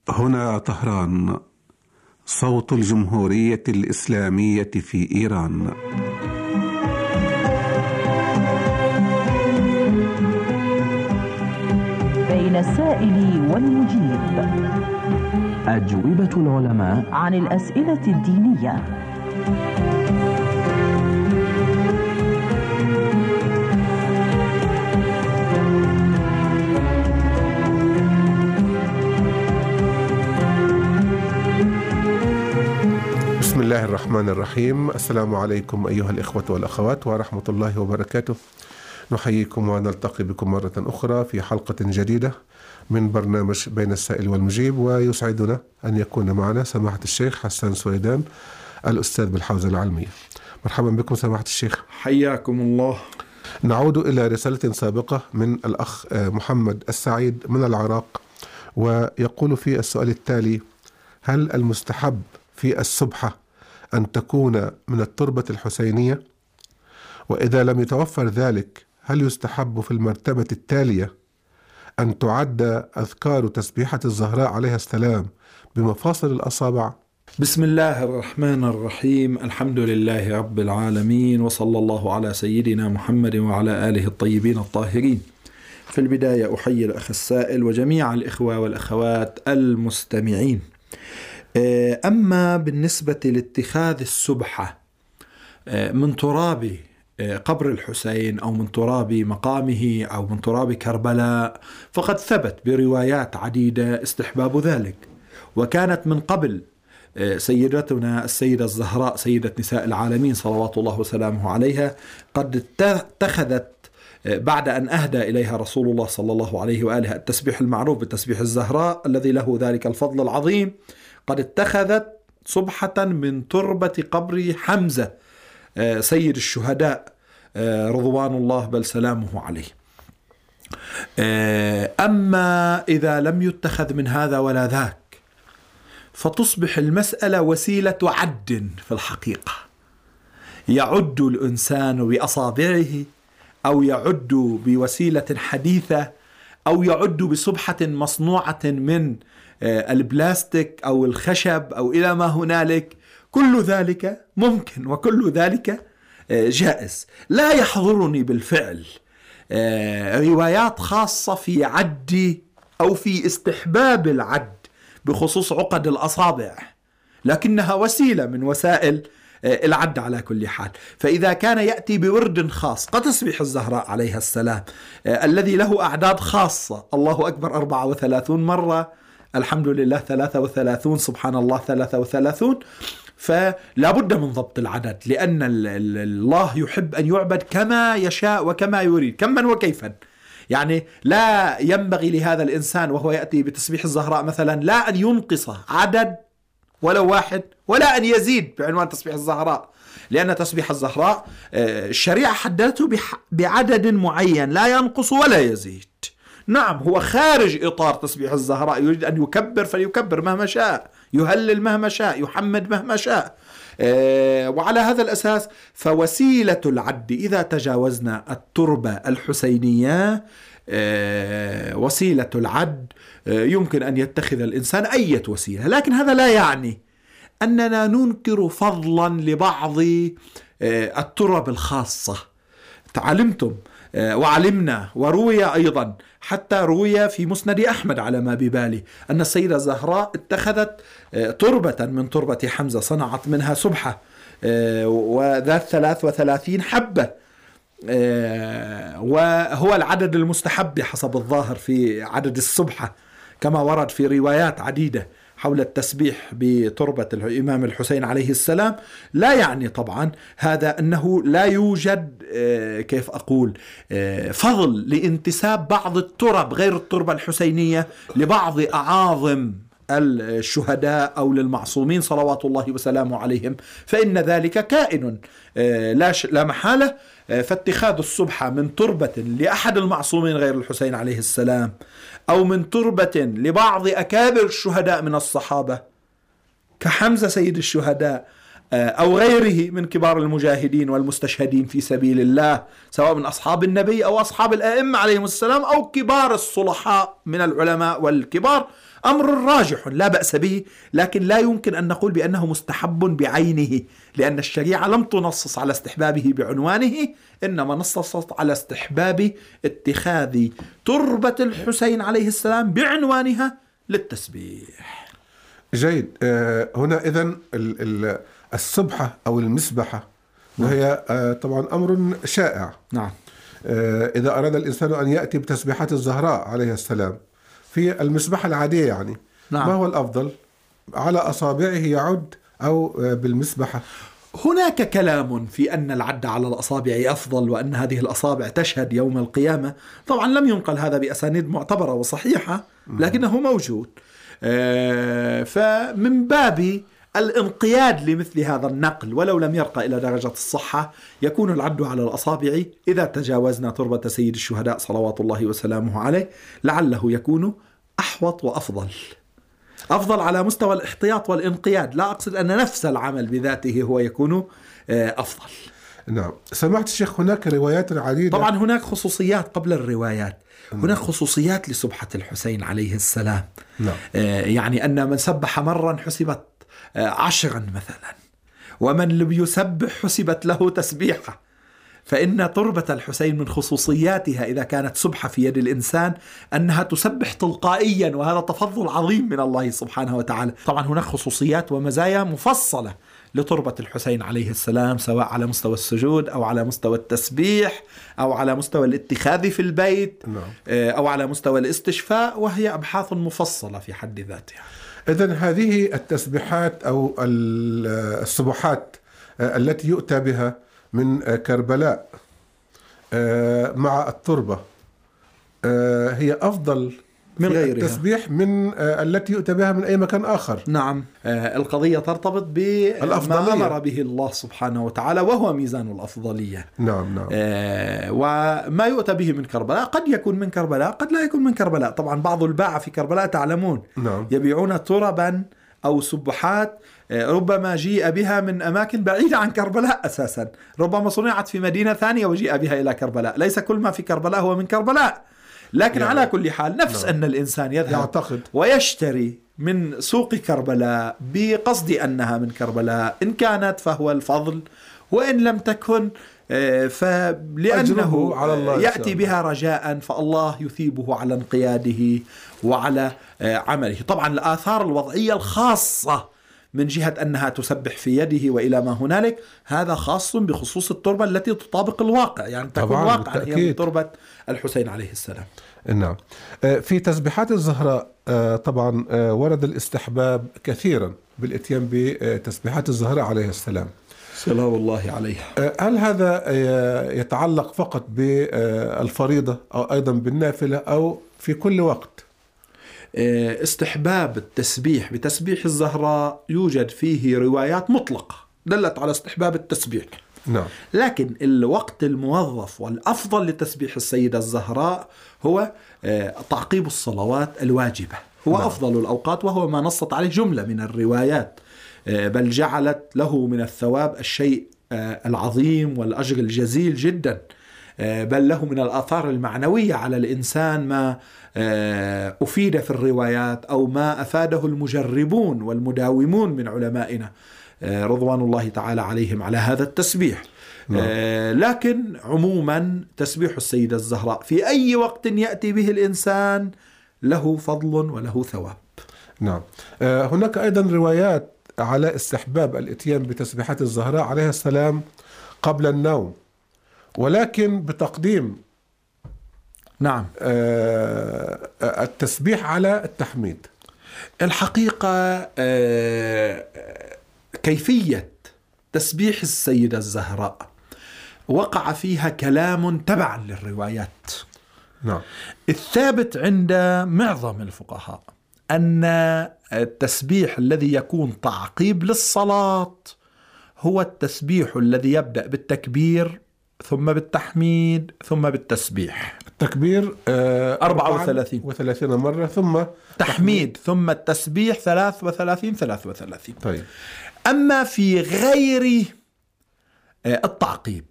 هنا طهران، صوت الجمهورية الإسلامية في إيران. بين السائل والمجيب، أجوبة العلماء عن الأسئلة الدينية. بسم الله الرحمن الرحيم. السلام عليكم أيها الإخوة والأخوات ورحمة الله وبركاته. نحييكم ونلتقي بكم مرة أخرى في حلقة جديدة من برنامج بين السائل والمجيب، ويسعدنا أن يكون معنا سماحة الشيخ حسان سويدان الأستاذ بالحوزة العلمية. مرحبا بكم سماحة الشيخ. حياكم الله. نعود إلى رسالة سابقة من الأخ محمد السعيد من العراق، ويقول في السؤال التالي: هل المستحب في السبحة أن تكون من التربة الحسينية؟ وإذا لم يتوفر ذلك هل يستحب في المرتبة التالية أن تعد أذكار تسبيحة الزهراء عليها السلام بمفاصل الأصابع؟ بسم الله الرحمن الرحيم. الحمد لله رب العالمين، وصلى الله على سيدنا محمد وعلى آله الطيبين الطاهرين. في البداية أحيي الأخ السائل وجميع الإخوة والأخوات المستمعين. أما بالنسبة لاتخاذ السبحة من تراب قبر الحسين أو من تراب مقامه أو من تراب كربلاء، فقد ثبت بروايات عديدة استحباب ذلك، وكانت من قبل سيدتنا السيدة الزهراء سيدة نساء العالمين صلوات الله وسلامه عليها قد اتخذت بعد أن أهدى إليها رسول الله صلى الله عليه وآله التسبيح المعروف بالتسبيح الزهراء الذي له ذلك الفضل العظيم، قد اتخذت سبحة من تربة قبر حمزة سيد الشهداء رضوان الله بل سلامه عليه. أما إذا لم يتخذ من هذا ولا ذاك، فتصبح المسألة وسيلة عد في الحقيقة. يعد الإنسان بأصابعه، أو يعد بوسيلة حديثة، أو يعد بسبحة مصنوعة من البلاستيك أو الخشب أو إلى ما هنالك. كل ذلك ممكن وكل ذلك جائز. لا يحضرني بالفعل روايات خاصة في عد أو في استحباب العد بخصوص عقد الأصابع، لكنها وسيلة من وسائل العد على كل حال. فإذا كان يأتي بورد خاص كتسبيح الزهراء عليها السلام الذي له أعداد خاصة، الله أكبر 34 مرة، الحمد لله 33، سبحان الله 33، فلا بد من ضبط العدد، لأن الله يحب أن يعبد كما يشاء وكما يريد، كما وكيفا. يعني لا ينبغي لهذا الإنسان وهو يأتي بتسبيح الزهراء مثلا لا أن ينقص عدد ولو واحد، ولا أن يزيد بعنوان تسبيح الزهراء، لأن تسبيح الزهراء الشريعة حددته بعدد معين لا ينقص ولا يزيد. نعم، هو خارج إطار تسبيح الزهراء، يريد أن يكبر فليكبر مهما شاء، يهلل مهما شاء، يحمد مهما شاء. وعلى هذا الأساس فوسيلة العد إذا تجاوزنا التربة الحسينية، وسيلة العد يمكن أن يتخذ الإنسان أي وسيلة، لكن هذا لا يعني أننا ننكر فضلا لبعض الترب الخاصة. تعلمتم وعلمنا وروي أيضا، حتى روي في مسند أحمد على ما ببالي، أن السيدة زهراء اتخذت تربة من تربة حمزة، صنعت منها سبحة وذات 33 حبة، وهو العدد المستحب حسب الظاهر في عدد السبحة كما ورد في روايات عديدة حول التسبيح بتربة الإمام الحسين عليه السلام. لا يعني طبعا هذا أنه لا يوجد كيف أقول فضل لانتساب بعض الترب غير التربة الحسينية لبعض أعاظم الشهداء أو للمعصومين صلوات الله وسلامه عليهم، فإن ذلك كائن لا محالة. فاتخاذ السبحة من تربة لأحد المعصومين غير الحسين عليه السلام، أو من تربة لبعض أكابر الشهداء من الصحابة كحمزة سيد الشهداء، أو غيره من كبار المجاهدين والمستشهدين في سبيل الله، سواء من أصحاب النبي أو أصحاب الأئمة عليهم السلام، أو كبار الصلحاء من العلماء والكبار، أمر راجح لا بأس به، لكن لا يمكن أن نقول بأنه مستحب بعينه، لأن الشريعة لم تنصص على استحبابه بعنوانه، إنما نصصت على استحباب اتخاذ تربة الحسين عليه السلام بعنوانها للتسبيح. جيد. هنا إذن السبحة أو المسبحة وهي طبعا أمر شائع. نعم. إذا أراد الإنسان أن يأتي بتسبيحات الزهراء عليه السلام في المسبحة العادية يعني، نعم. ما هو الأفضل؟ على أصابعه يعد أو بالمسبحة؟ هناك كلام في أن العد على الأصابع أفضل، وأن هذه الأصابع تشهد يوم القيامة. طبعا لم ينقل هذا بأسانيد معتبرة وصحيحة، لكنه موجود. فمن باب الانقياد لمثل هذا النقل ولو لم يرقى إلى درجة الصحة، يكون العد على الأصابع إذا تجاوزنا تربة سيد الشهداء صلوات الله وسلامه عليه، لعله يكون أحوط وأفضل. أفضل على مستوى الاحتياط والانقياد، لا أقصد أن نفس العمل بذاته هو يكون أفضل. نعم. سمعت الشيخ هناك روايات عديدة. طبعا هناك خصوصيات قبل الروايات. هناك خصوصيات لسبحة الحسين عليه السلام. نعم. يعني أن من سبح مرا حسبت 10 مثلا، ومن لم يسبح حسبت له تسبيحة. فإن تربة الحسين من خصوصياتها إذا كانت سبحة في يد الإنسان أنها تسبح تلقائيا، وهذا تفضل عظيم من الله سبحانه وتعالى. طبعا هناك خصوصيات ومزايا مفصلة لتربة الحسين عليه السلام، سواء على مستوى السجود أو على مستوى التسبيح أو على مستوى الاتخاذ في البيت أو على مستوى الاستشفاء، وهي أبحاث مفصلة في حد ذاتها. إذن هذه التسبيحات أو السبحات التي يؤتى بها من كربلاء مع التربة هي أفضل من غيرها التسبيح من التي يؤتى بها من أي مكان آخر. نعم. القضية ترتبط بما أمر به الله سبحانه وتعالى، وهو ميزان الأفضلية. نعم نعم. وما يؤتى به من كربلاء قد يكون من كربلاء، قد لا يكون من كربلاء. طبعا بعض الباعة في كربلاء تعلمون نعم. يبيعون تربا أو سبحات ربما جيء بها من أماكن بعيدة عن كربلاء أساسا، ربما صنعت في مدينة ثانية وجيء بها إلى كربلاء. ليس كل ما في كربلاء هو من كربلاء، لكن يعني على كل حال نفس أن الإنسان يذهب يعتقد ويشتري من سوق كربلاء بقصد أنها من كربلاء، إن كانت فهو الفضل، وإن لم تكن فلأنه على الله يأتي بها رجاء، فالله يثيبه على انقياده وعلى عمله. طبعا الآثار الوضعية الخاصة من جهة أنها تسبح في يده وإلى ما هنالك، هذا خاص بخصوص التربة التي تطابق الواقع، يعني تكون واقعا هي من تربة الحسين عليه السلام. نعم. في تسبيحات الزهراء طبعا ورد الاستحباب كثيرا بالاتيان بتسبيحات الزهراء عليه السلام سلام الله عليها. هل هذا يتعلق فقط بالفريضة أو أيضا بالنافلة أو في كل وقت؟ استحباب التسبيح بتسبيح الزهراء يوجد فيه روايات مطلقة دلت على استحباب التسبيح. نعم. لكن الوقت الموظف والأفضل لتسبيح السيدة الزهراء هو تعقيب الصلوات الواجبة، هو نعم. أفضل الأوقات، وهو ما نصت عليه جملة من الروايات، بل جعلت له من الثواب الشيء العظيم والأجر الجزيل جدا، بل له من الآثار المعنوية على الإنسان ما أفيد في الروايات أو ما أفاده المجربون والمداومون من علمائنا رضوان الله تعالى عليهم على هذا التسبيح. لكن عموما تسبيح السيدة الزهراء في أي وقت يأتي به الإنسان له فضل وله ثواب. نعم. هناك أيضا روايات على استحباب الاتيان بتسبيحات الزهراء عليه السلام قبل النوم، ولكن بتقديم نعم التسبيح على التحميد. الحقيقة كيفية تسبيح السيدة الزهراء وقع فيها كلام تبعا للروايات. نعم. الثابت عند معظم الفقهاء أن التسبيح الذي يكون تعقيب للصلاة هو التسبيح الذي يبدأ بالتكبير ثم بالتحميد ثم بالتسبيح. التكبير 34 مرة، ثم تحميد، ثم التسبيح 33. طيب. أما في غير التعقيب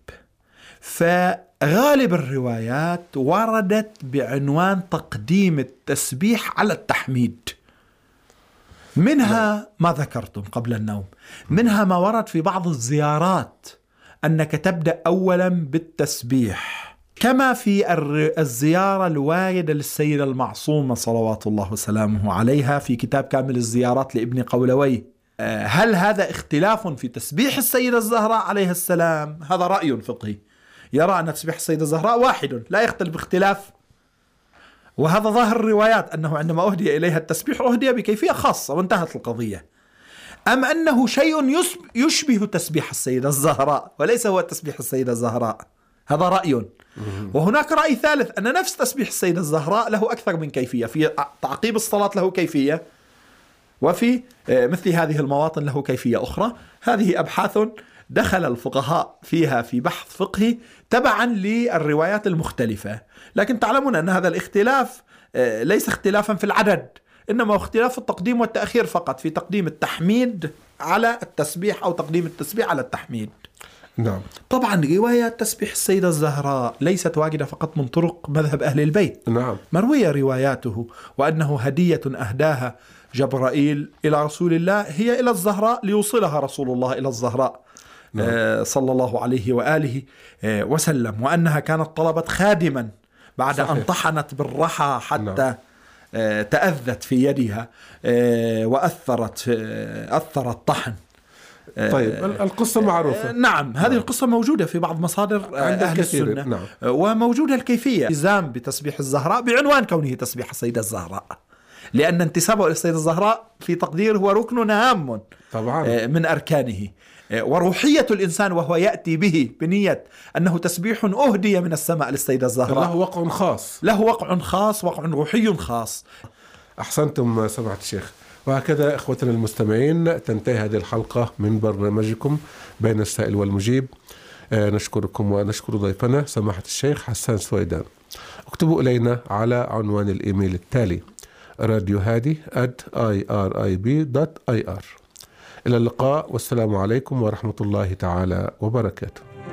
فغالب الروايات وردت بعنوان تقديم التسبيح على التحميد. منها ما ذكرتم قبل النوم، منها ما ورد في بعض الزيارات أنك تبدأ أولا بالتسبيح، كما في الزيارة الواردة للسيدة المعصومة صلوات الله وسلامه عليها في كتاب كامل الزيارات لابن قولويه. هل هذا اختلاف في تسبيح السيدة الزهراء عليها السلام؟ هذا رأي فقهي يرى أن تسبيح السيدة الزهراء واحد لا يختلف باختلاف، وهذا ظاهر الروايات أنه عندما أهدي إليها التسبيح أهدي بكيفية خاصة وانتهت القضية. أم أنه شيء يشبه تسبيح السيدة الزهراء وليس هو تسبيح السيدة الزهراء؟ هذا رأي. وهناك رأي ثالث أن نفس تسبيح السيدة الزهراء له أكثر من كيفية، في تعقيب الصلاة له كيفية، وفي مثل هذه المواطن له كيفية أخرى. هذه أبحاث دخل الفقهاء فيها في بحث فقهي تبعا للروايات المختلفة، لكن تعلمون أن هذا الاختلاف ليس اختلافا في العدد، إنما اختلاف في التقديم والتأخير فقط، في تقديم التحميد على التسبيح أو تقديم التسبيح على التحميد. نعم. طبعا رواية تسبيح السيدة الزهراء ليست واجدة فقط من طرق مذهب أهل البيت، نعم، مروية رواياته، وأنه هدية أهداها جبرائيل إلى رسول الله هي إلى الزهراء ليوصلها رسول الله إلى الزهراء صلى الله عليه وآله وسلم، وأنها كانت طلبت خادما بعد صحيح. أن طحنت بالرحى حتى تأذت في يدها وأثرت طحن. طيب القصة معروفة. نعم، هذه القصة موجودة في بعض مصادر أهل السنة. نعم. وموجودة الكيفية، التزام بتسبيح الزهراء بعنوان كونه تسبيح السيدة الزهراء، لأن انتسابه إلى السيدة الزهراء في تقدير هو ركن هام طبعا من أركانه، وروحية الإنسان وهو يأتي به بنية أنه تسبيح أهدي من السماء للسيدة الزهراء، له وقع خاص، له وقع خاص، وقع روحي خاص. أحسنتم سماحة الشيخ. وهكذا إخوتنا المستمعين تنتهي هذه الحلقة من برنامجكم بين السائل والمجيب. نشكركم ونشكر ضيفنا سماحة الشيخ حسان سويدان. اكتبوا إلينا على عنوان الإيميل التالي radiohadi@irib.ir. إلى اللقاء والسلام عليكم ورحمة الله تعالى وبركاته.